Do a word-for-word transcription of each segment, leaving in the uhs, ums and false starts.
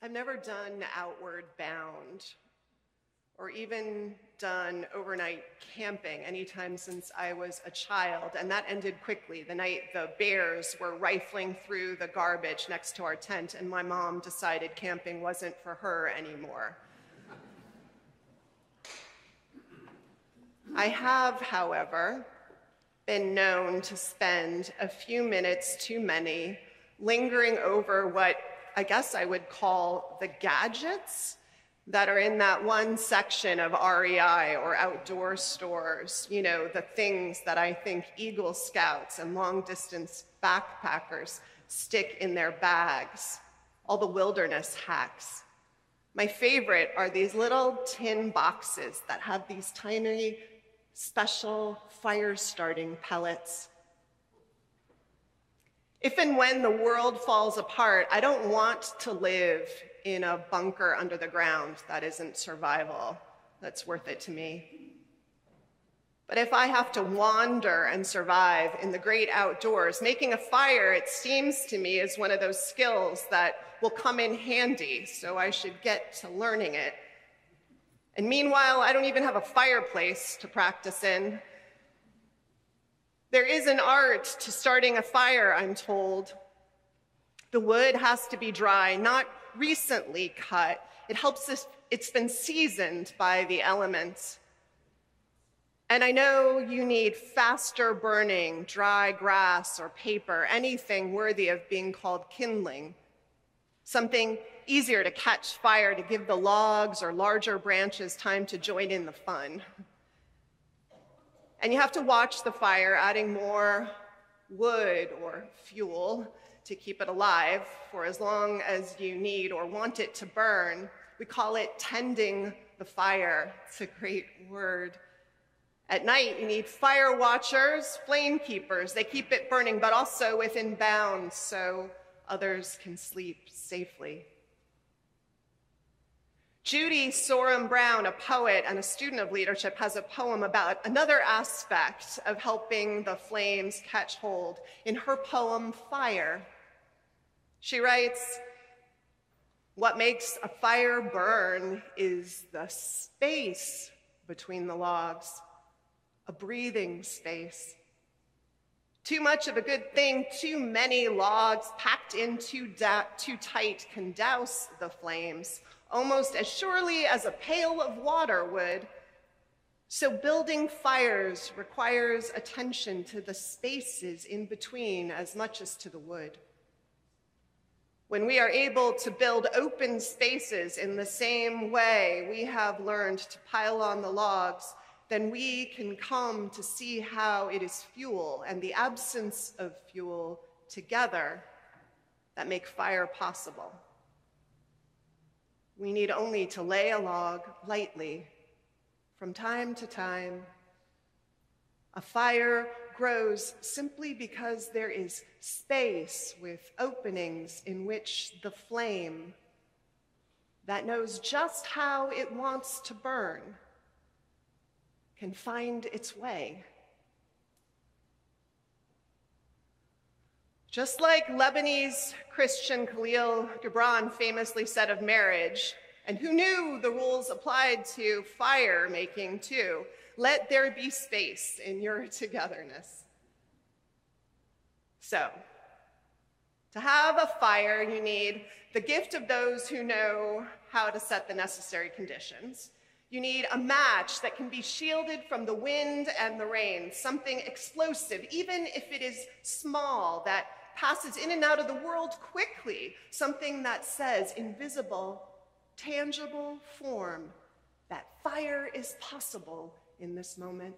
I've never done Outward Bound or even done overnight camping anytime since I was a child, and that ended quickly the night the bears were rifling through the garbage next to our tent and my mom decided camping wasn't for her anymore. I have, however, been known to spend a few minutes too many lingering over what I guess I would call the gadgets that are in that one section of R E I or outdoor stores, you know, the things that I think Eagle Scouts and long-distance backpackers stick in their bags, all the wilderness hacks. My favorite are these little tin boxes that have these tiny, special fire-starting pellets. If and when the world falls apart, I don't want to live in a bunker under the ground. That isn't survival. That's worth it to me. But if I have to wander and survive in the great outdoors, making a fire, it seems to me, is one of those skills that will come in handy, so I should get to learning it. And meanwhile, I don't even have a fireplace to practice in. There is an art to starting a fire, I'm told. The wood has to be dry, not recently cut. It helps if it's been seasoned by the elements. And I know you need faster burning, dry grass or paper, anything worthy of being called kindling. Something easier to catch fire, to give the logs or larger branches time to join in the fun. And you have to watch the fire, adding more wood or fuel to keep it alive for as long as you need or want it to burn. We call it tending the fire. It's a great word. At night, you need fire watchers, flame keepers. They keep it burning, but also within bounds so others can sleep safely. Judy Sorum Brown, a poet and a student of leadership, has a poem about another aspect of helping the flames catch hold. In her poem, Fire, she writes, "What makes a fire burn is the space between the logs, a breathing space. Too much of a good thing, too many logs packed in too, too tight can douse the flames, almost as surely as a pail of water would. So building fires requires attention to the spaces in between as much as to the wood. When we are able to build open spaces in the same way we have learned to pile on the logs, then we can come to see how it is fuel and the absence of fuel together that make fire possible. We need only to lay a log lightly from time to time. A fire grows simply because there is space with openings in which the flame that knows just how it wants to burn can find its way. Just like Lebanese Christian Khalil Gibran famously said of marriage, and who knew the rules applied to fire making too, let there be space in your togetherness. So, to have a fire, you need the gift of those who know how to set the necessary conditions. You need a match that can be shielded from the wind and the rain, something explosive, even if it is small, that passes in and out of the world quickly, something that says invisible, tangible form that fire is possible in this moment.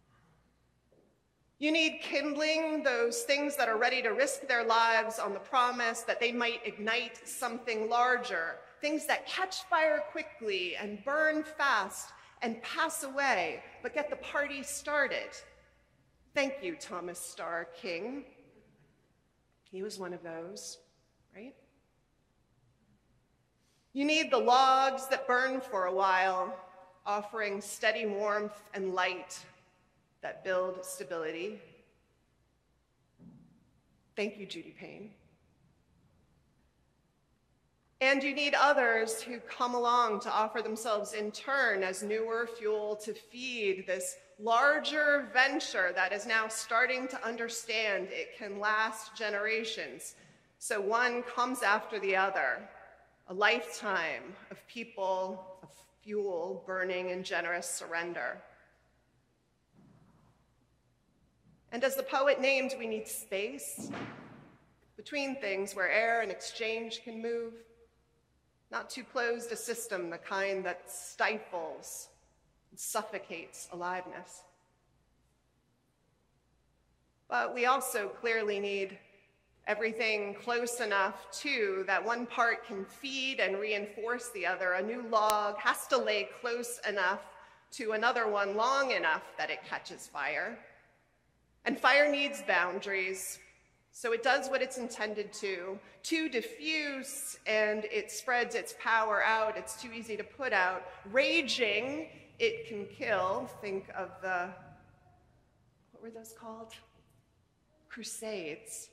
You need kindling, those things that are ready to risk their lives on the promise that they might ignite something larger, things that catch fire quickly and burn fast and pass away, but get the party started. Thank you, Thomas Starr King. He was one of those, right? You need the logs that burn for a while, offering steady warmth and light that build stability. Thank you, Judy Payne. And you need others who come along to offer themselves in turn as newer fuel to feed this larger venture that is now starting to understand it can last generations. So one comes after the other, a lifetime of people, of fuel burning in generous surrender. And as the poet named, we need space between things where air and exchange can move. Not too closed a system, the kind that stifles and suffocates aliveness. But we also clearly need everything close enough, too, that one part can feed and reinforce the other. A new log has to lay close enough to another one long enough that it catches fire. And fire needs boundaries. So it does what it's intended to, too diffuse, and it spreads its power out. It's too easy to put out. Raging, it can kill. Think of the, what were those called? Crusades.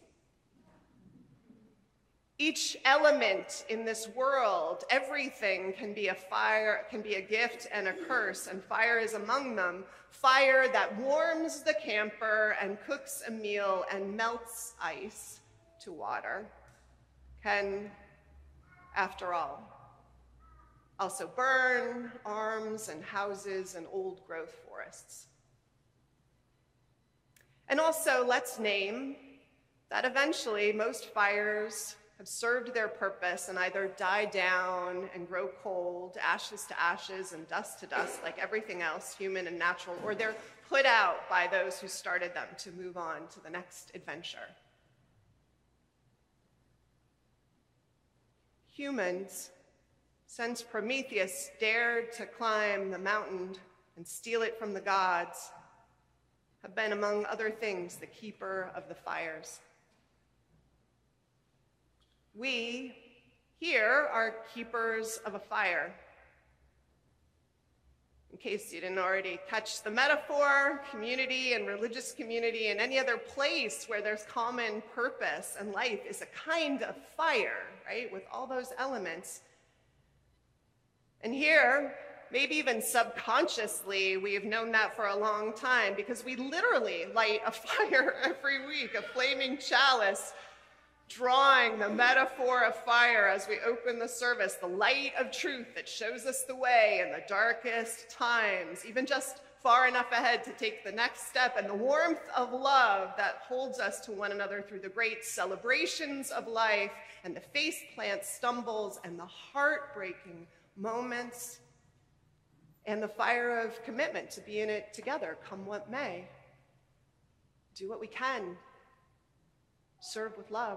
Each element in this world, everything can be a fire, can be a gift and a curse, and fire is among them. Fire that warms the camper and cooks a meal and melts ice to water can, after all, also burn arms and houses and old growth forests. And also, let's name that eventually most fires have served their purpose and either die down and grow cold, ashes to ashes and dust to dust, like everything else, human and natural, or they're put out by those who started them to move on to the next adventure. Humans, since Prometheus dared to climb the mountain and steal it from the gods, have been, among other things, the keeper of the fires. We here are keepers of a fire. In case you didn't already catch the metaphor, community and religious community and any other place where there's common purpose and life is a kind of fire, right, with all those elements. And here, maybe even subconsciously, we've known that for a long time because we literally light a fire every week, a flaming chalice, drawing the metaphor of fire as we open the service, the light of truth that shows us the way in the darkest times, even just far enough ahead to take the next step, and the warmth of love that holds us to one another through the great celebrations of life and the faceplant stumbles and the heartbreaking moments and the fire of commitment to be in it together, come what may. Do what we can. Serve with love.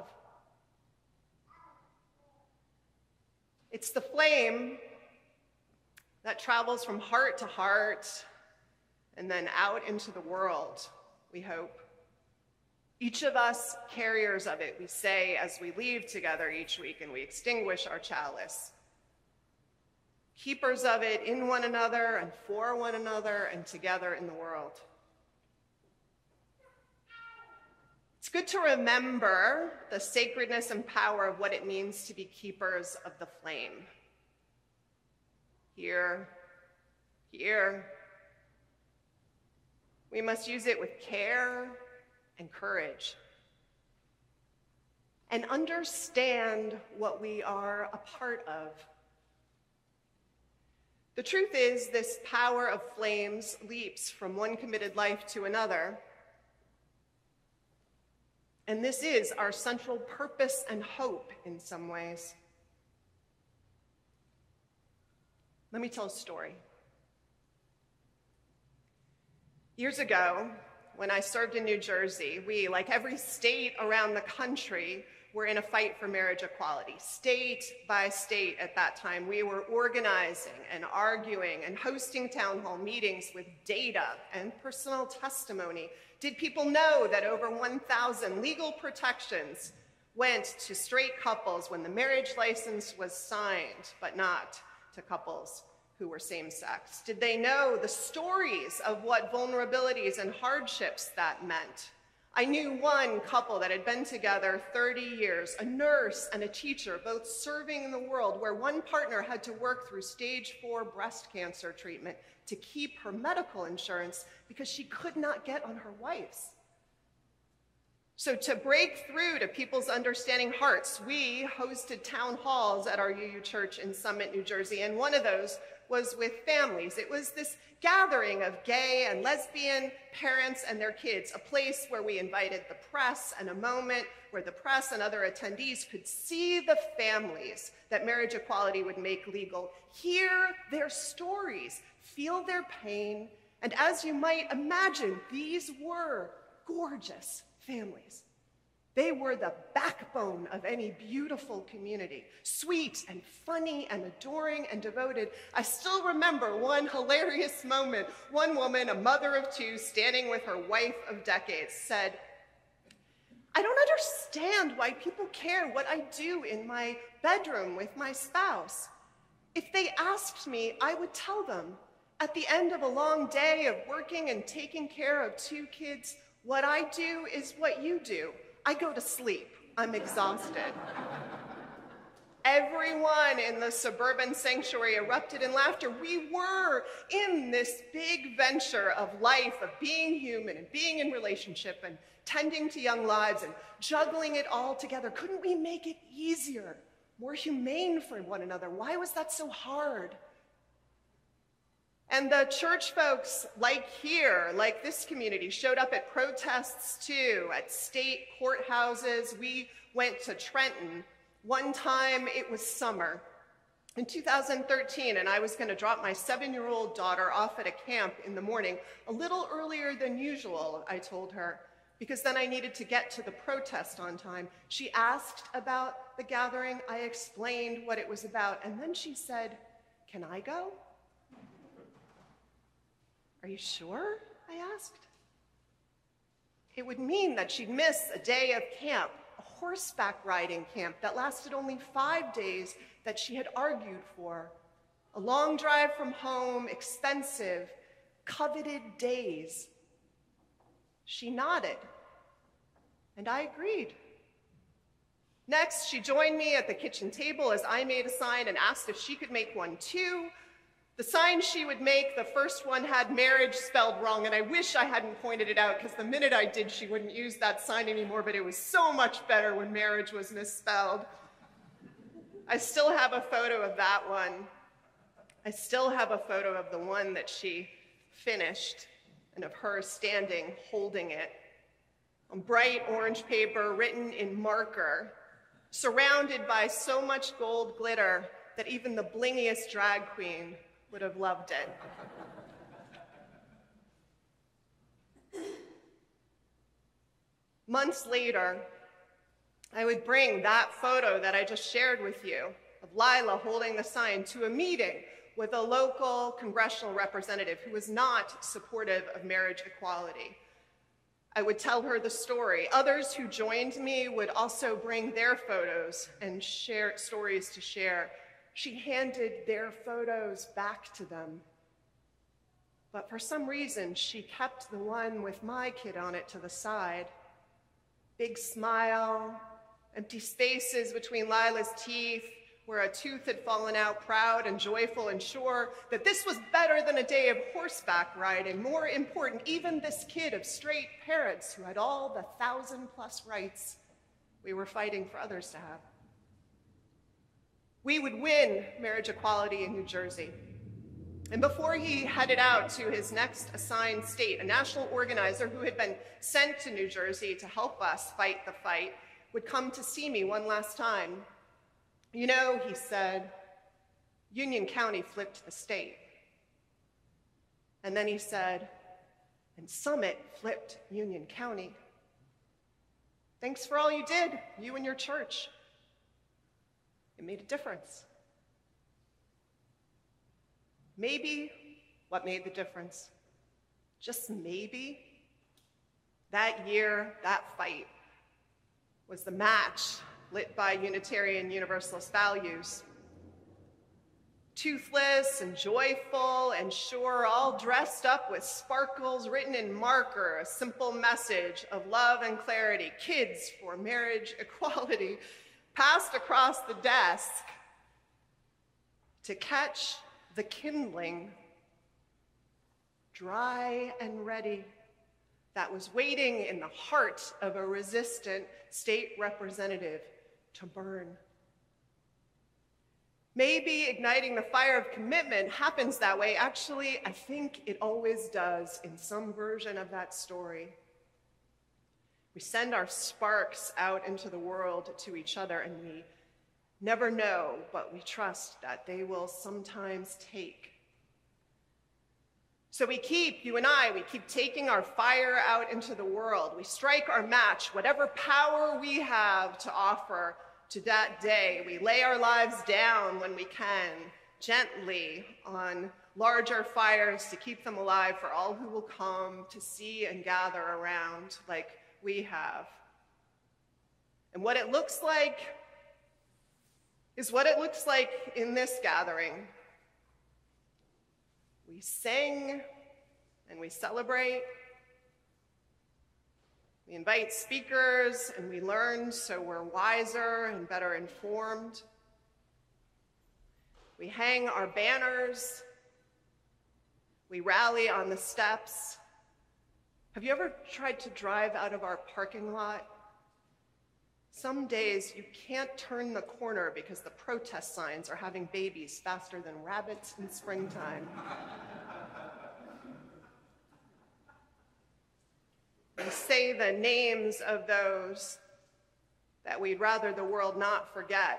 It's the flame that travels from heart to heart and then out into the world, we hope. Each of us carriers of it, we say as we leave together each week and we extinguish our chalice. Keepers of it in one another and for one another and together in the world. It's good to remember the sacredness and power of what it means to be keepers of the flame. Here, here. We must use it with care and courage and understand what we are a part of. The truth is, this power of flames leaps from one committed life to another. And this is our central purpose and hope in some ways. Let me tell a story. Years ago, when I served in New Jersey, we, like every state around the country, were in a fight for marriage equality. State by state at that time, we were organizing and arguing and hosting town hall meetings with data and personal testimony. Did people know that over one thousand legal protections went to straight couples when the marriage license was signed, but not to couples who were same-sex? Did they know the stories of what vulnerabilities and hardships that meant? I knew one couple that had been together thirty years, a nurse and a teacher, both serving in the world, where one partner had to work through stage four breast cancer treatment to keep her medical insurance because she could not get on her wife's. So to break through to people's understanding hearts, we hosted town halls at our U U Church in Summit, New Jersey, and one of those was with families. It was this gathering of gay and lesbian parents and their kids, a place where we invited the press and a moment where the press and other attendees could see the families that marriage equality would make legal, hear their stories, feel their pain, and as you might imagine, these were gorgeous families. They were the backbone of any beautiful community, sweet and funny and adoring and devoted. I still remember one hilarious moment. One woman, a mother of two, standing with her wife of decades, said, "I don't understand why people care what I do in my bedroom with my spouse. If they asked me, I would tell them. At the end of a long day of working and taking care of two kids, what I do is what you do. I go to sleep. I'm exhausted." Everyone in the suburban sanctuary erupted in laughter. We were in this big venture of life, of being human and being in relationship and tending to young lives and juggling it all together. Couldn't we make it easier, more humane for one another? Why was that so hard? And the church folks, like here, like this community, showed up at protests too, at state courthouses. We went to Trenton. One time it was summer in two thousand thirteen, and I was going to drop my seven-year-old daughter off at a camp in the morning, a little earlier than usual, I told her, because then I needed to get to the protest on time. She asked about the gathering. I explained what it was about, and then she said, "Can I go?" "Are you sure?" I asked. It would mean that she'd miss a day of camp, a horseback riding camp that lasted only five days that she had argued for. A long drive from home, expensive, coveted days. She nodded, and I agreed. Next, she joined me at the kitchen table as I made a sign and asked if she could make one too. The sign she would make, the first one had marriage spelled wrong, and I wish I hadn't pointed it out because the minute I did, she wouldn't use that sign anymore, but it was so much better when marriage was misspelled. I still have a photo of that one. I still have a photo of the one that she finished and of her standing holding it on bright orange paper written in marker, surrounded by so much gold glitter that even the blingiest drag queen would have loved it. Months later, I would bring that photo that I just shared with you of Lila holding the sign to a meeting with a local congressional representative who was not supportive of marriage equality. I would tell her the story. Others who joined me would also bring their photos and share stories to share. She handed their photos back to them. But for some reason, she kept the one with my kid on it to the side. Big smile, empty spaces between Lila's teeth, where a tooth had fallen out, proud and joyful and sure that this was better than a day of horseback riding. More important, even this kid of straight parents who had all the thousand plus rights we were fighting for others to have. We would win marriage equality in New Jersey. And before he headed out to his next assigned state, a national organizer who had been sent to New Jersey to help us fight the fight would come to see me one last time. "You know," he said, "Union County flipped the state." And then he said, "And Summit flipped Union County. Thanks for all you did, you and your church. It made a difference." Maybe what made the difference, just maybe, that year, that fight, was the match lit by Unitarian Universalist values. toothless and joyful and sure, all dressed up with sparkles written in marker, a simple message of love and clarity, kids for marriage equality, passed across the desk to catch the kindling, dry and ready, that was waiting in the heart of a resistant state representative to burn. Maybe igniting the fire of commitment happens that way. Actually, I think it always does in some version of that story. We send our sparks out into the world to each other, and we never know, but we trust that they will sometimes take. So we keep, you and I, we keep taking our fire out into the world. We strike our match, whatever power we have to offer to that day. We lay our lives down when we can, gently on larger fires to keep them alive for all who will come to see and gather around like we have. And what it looks like is what it looks like in this gathering. We sing and we celebrate. We invite speakers and we learn so we're wiser and better informed. We hang our banners. We rally on the steps. Have you ever tried to drive out of our parking lot? Some days you can't turn the corner because the protest signs are having babies faster than rabbits in springtime. We say the names of those that we'd rather the world not forget,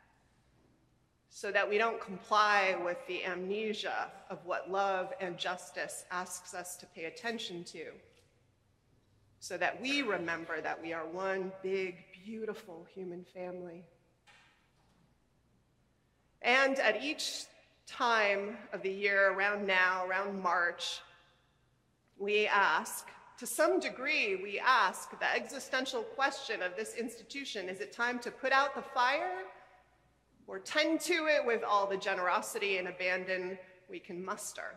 so that we don't comply with the amnesia of what love and justice asks us to pay attention to, so that we remember that we are one big, beautiful human family. And at each time of the year, around now, around March, we ask, to some degree, we ask the existential question of this institution: is it time to put out the fire or tend to it with all the generosity and abandon we can muster?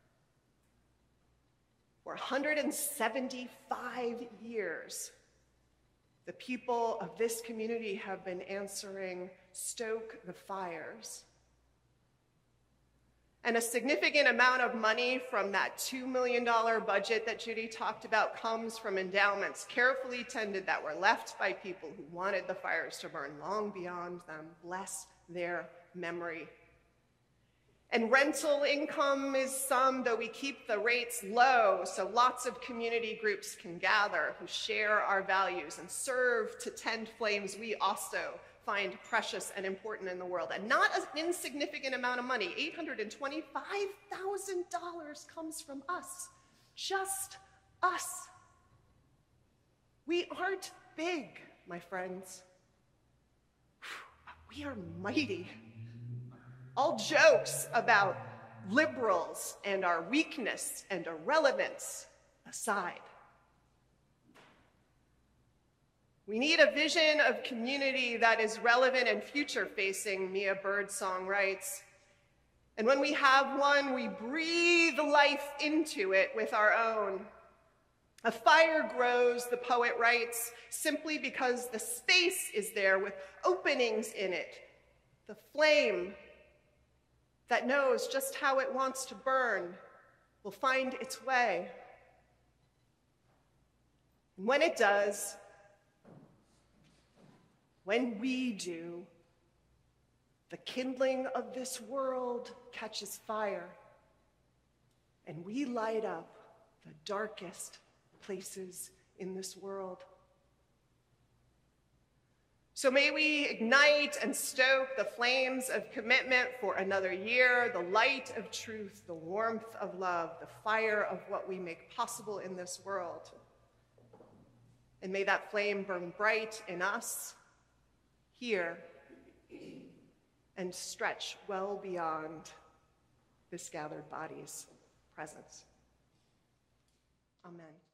For one hundred seventy-five years, the people of this community have been answering, "Stoke the fires." And a significant amount of money from that two million dollars budget that Judy talked about comes from endowments carefully tended that were left by people who wanted the fires to burn long beyond them. Bless their memory. And rental income is some, though we keep the rates low so lots of community groups can gather who share our values and serve to tend flames we also find precious and important in the world. And not an insignificant amount of money, eight hundred twenty-five thousand dollars comes from us, just us. We aren't big, my friends, but we are mighty. All jokes about liberals and our weakness and irrelevance aside. We need a vision of community that is relevant and future-facing, Mia Birdsong writes. And when we have one, we breathe life into it with our own. A fire grows, the poet writes, simply because the space is there with openings in it. The flame that knows just how it wants to burn will find its way. And when it does, when we do, the kindling of this world catches fire, and we light up the darkest places in this world. So may we ignite and stoke the flames of commitment for another year, the light of truth, the warmth of love, the fire of what we make possible in this world. And may that flame burn bright in us, here, and stretch well beyond this gathered body's presence. Amen.